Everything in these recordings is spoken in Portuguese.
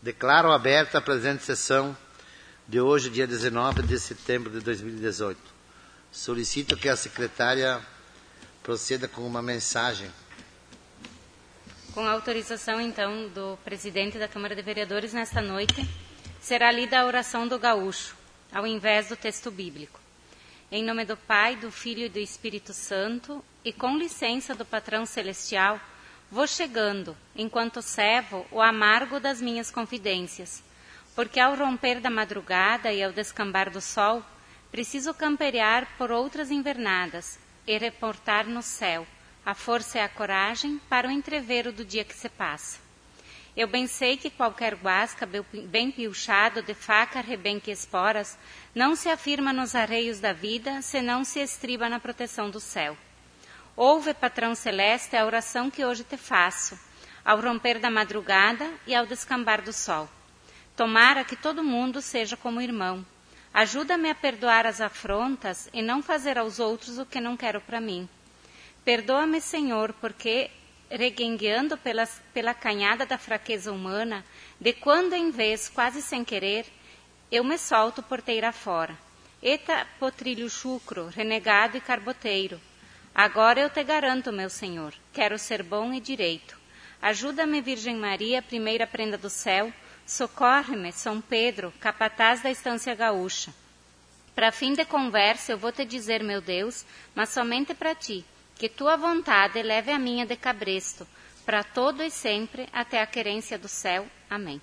Declaro aberta a presente sessão de hoje, dia 19 de setembro de 2018. Solicito que a secretária proceda com uma mensagem. Com a autorização, então, do presidente da Câmara de Vereadores, nesta noite, será lida a oração do gaúcho, ao invés do texto bíblico. Em nome do Pai, do Filho e do Espírito Santo, e com licença do Patrão Celestial, vou chegando, enquanto servo, o amargo das minhas confidências, porque ao romper da madrugada e ao descambar do sol, preciso camperear por outras invernadas e reportar no céu a força e a coragem para o entrevero do dia que se passa. Eu bem sei que qualquer guasca bem pilchado de faca, rebenque e esporas não se afirma nos arreios da vida, senão se estriba na proteção do céu. Ouve, Patrão Celeste, a oração que hoje te faço, ao romper da madrugada e ao descambar do sol. Tomara que todo mundo seja como irmão. Ajuda-me a perdoar as afrontas e não fazer aos outros o que não quero para mim. Perdoa-me, Senhor, porque, reguengueando pela canhada da fraqueza humana, de quando em vez, quase sem querer, eu me solto porteira fora. Eita, potrilho chucro, renegado e carboteiro. Agora eu te garanto, meu Senhor, quero ser bom e direito. Ajuda-me, Virgem Maria, primeira prenda do céu, socorre-me, São Pedro, capataz da estância gaúcha. Para fim de conversa eu vou te dizer, meu Deus, mas somente para ti, que tua vontade leve a minha de cabresto, para todo e sempre, até a querência do céu. Amém.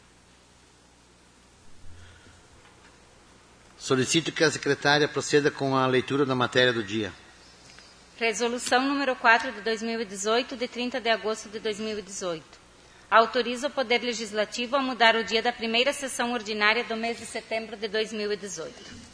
Solicito que a secretária proceda com a leitura da matéria do dia. Resolução número 4 de 2018, de 30 de agosto de 2018. Autoriza o Poder Legislativo a mudar o dia da primeira sessão ordinária do mês de setembro de 2018.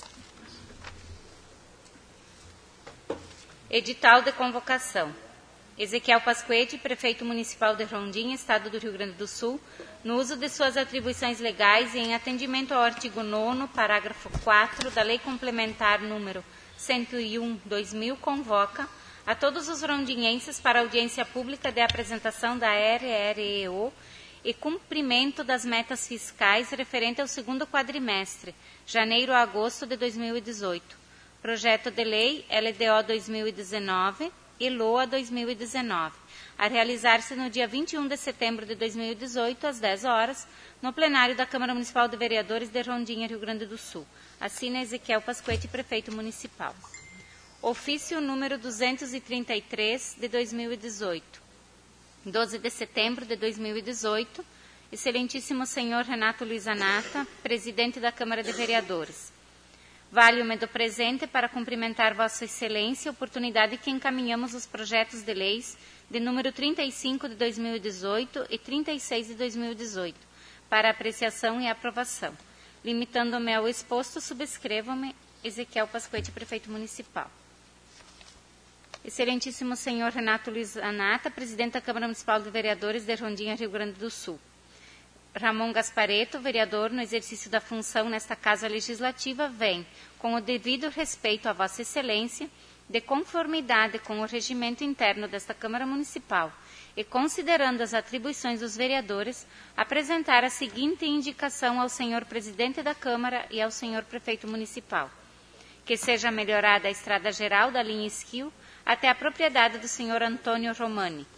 Edital de convocação. Ezequiel Pasquete, prefeito municipal de Rondônia, Estado do Rio Grande do Sul, no uso de suas atribuições legais e em atendimento ao artigo 9º, parágrafo 4 da Lei Complementar número 101/2000, convoca a todos os rondinhenses para audiência pública de apresentação da RREO e cumprimento das metas fiscais referente ao segundo quadrimestre, janeiro a agosto de 2018. Projeto de Lei LDO 2019 e LOA 2019, a realizar-se no dia 21 de setembro de 2018, às 10 horas, no plenário da Câmara Municipal de Vereadores de Rondônia, Rio Grande do Sul. Assina Ezequiel Pasquete, prefeito municipal. Ofício número 233 de 2018, 12 de setembro de 2018, Excelentíssimo Senhor Renato Luiz Anata, presidente da Câmara de Vereadores. Valho-me do presente para cumprimentar Vossa Excelência, oportunidade que encaminhamos os projetos de leis de número 35 de 2018 e 36 de 2018, para apreciação e aprovação. Limitando-me ao exposto, subscrevo-me Ezequiel Pasquete, prefeito municipal. Excelentíssimo Senhor Renato Luiz Anata, presidente da Câmara Municipal de Vereadores de Rondônia, Rio Grande do Sul. Ramon Gasparetto, vereador no exercício da função nesta Casa Legislativa, vem, com o devido respeito a Vossa Excelência, de conformidade com o regimento interno desta Câmara Municipal e considerando as atribuições dos vereadores, apresentar a seguinte indicação ao Senhor Presidente da Câmara e ao Senhor Prefeito Municipal. Que seja melhorada a estrada geral da linha Esquil até a propriedade do Senhor Antônio Romani.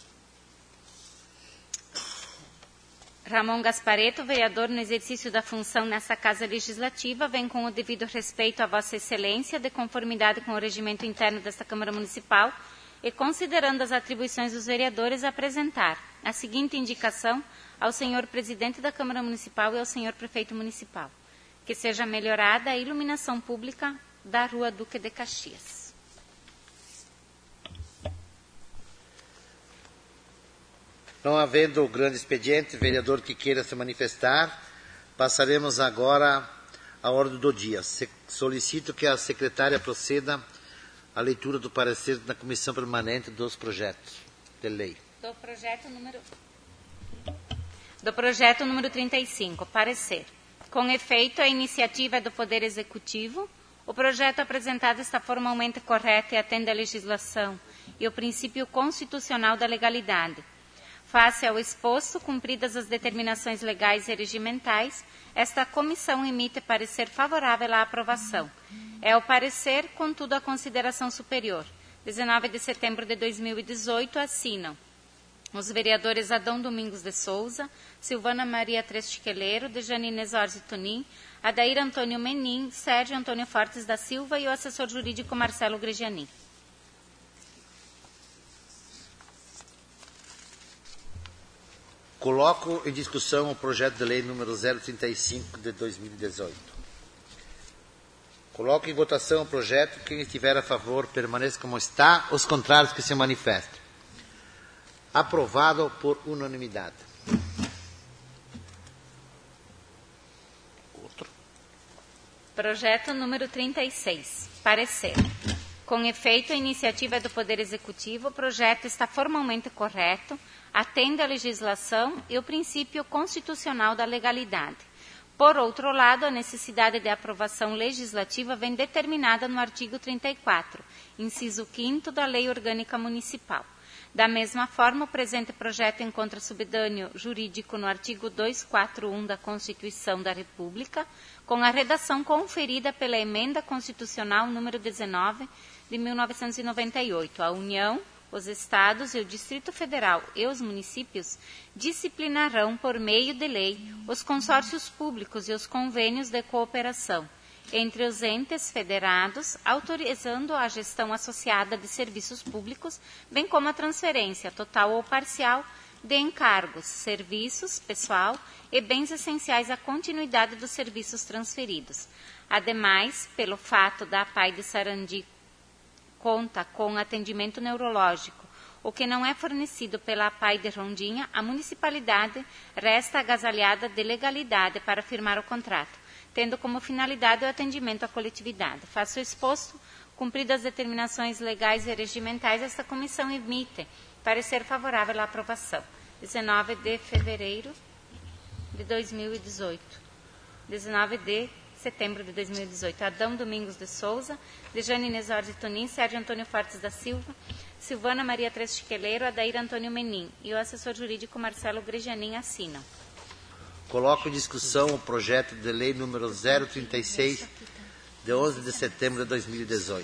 Ramon Gasparetto, vereador no exercício da função nessa Casa Legislativa, vem com o devido respeito a Vossa Excelência, de conformidade com o regimento interno desta Câmara Municipal e considerando as atribuições dos vereadores, apresentar a seguinte indicação ao Senhor Presidente da Câmara Municipal e ao Senhor Prefeito Municipal. Que seja melhorada a iluminação pública da Rua Duque de Caxias. Não havendo grande expediente, vereador que queira se manifestar, passaremos agora à ordem do dia. Solicito que a secretária proceda à leitura do parecer da Comissão Permanente dos projetos de lei. Do projeto número 35, parecer. Com efeito, a iniciativa é do Poder Executivo. O projeto apresentado está formalmente correto e atende à legislação e o princípio constitucional da legalidade. Face ao exposto, cumpridas as determinações legais e regimentais, esta comissão emite parecer favorável à aprovação. É o parecer, contudo, a consideração superior. 19 de setembro de 2018, assinam os vereadores Adão Domingos de Souza, Silvana Maria Trestiqueleiro, Dejanine Zorzi Tunin, Adair Antônio Menin, Sérgio Antônio Fortes da Silva e o assessor jurídico Marcelo Gregiani. Coloco em discussão o projeto de lei número 035 de 2018. Coloco em votação o projeto. Quem estiver a favor, permaneça como está. Os contrários, que se manifestem. Aprovado por unanimidade. Outro. Projeto número 36. Parecer. Com efeito, a iniciativa é do Poder Executivo, o projeto está formalmente correto, atende à legislação e o princípio constitucional da legalidade. Por outro lado, a necessidade de aprovação legislativa vem determinada no artigo 34, inciso 5º da Lei Orgânica Municipal. Da mesma forma, o presente projeto encontra subdâneo jurídico no artigo 241 da Constituição da República, com a redação conferida pela Emenda Constitucional número 19 de 1998. A União, os Estados e o Distrito Federal e os municípios disciplinarão, por meio de lei, os consórcios públicos e os convênios de cooperação entre os entes federados, autorizando a gestão associada de serviços públicos, bem como a transferência, total ou parcial, de encargos, serviços, pessoal e bens essenciais à continuidade dos serviços transferidos. Ademais, pelo fato da APAI de Sarandi conta com atendimento neurológico, o que não é fornecido pela APAI de Rondinha, a municipalidade resta agasalhada de legalidade para firmar o contrato, tendo como finalidade o atendimento à coletividade. Faço o exposto, cumpridas as determinações legais e regimentais, esta comissão emite parecer favorável à aprovação. 19 de fevereiro de 2018. 19 de setembro de 2018. Adão Domingos de Souza, Dejanine Zorzi Tunin, Sérgio Antônio Fortes da Silva, Silvana Maria Trestiqueleiro, Adair Antônio Menin e o assessor jurídico Marcelo Gregianin assinam. Coloco em discussão o projeto de lei número 036, de 11 de setembro de 2018.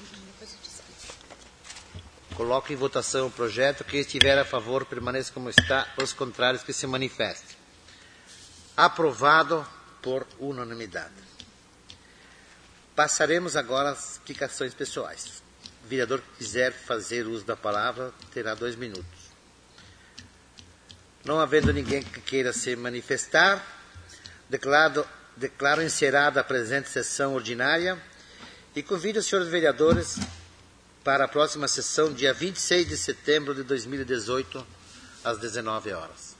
Coloco em votação o projeto. Quem estiver a favor, permaneça como está. Os contrários, que se manifestem. Aprovado por unanimidade. Passaremos agora às explicações pessoais. O vereador que quiser fazer uso da palavra terá 2 minutos. Não havendo ninguém que queira se manifestar, declaro encerrada a presente sessão ordinária e convido os senhores vereadores para a próxima sessão, dia 26 de setembro de 2018, às 19 horas.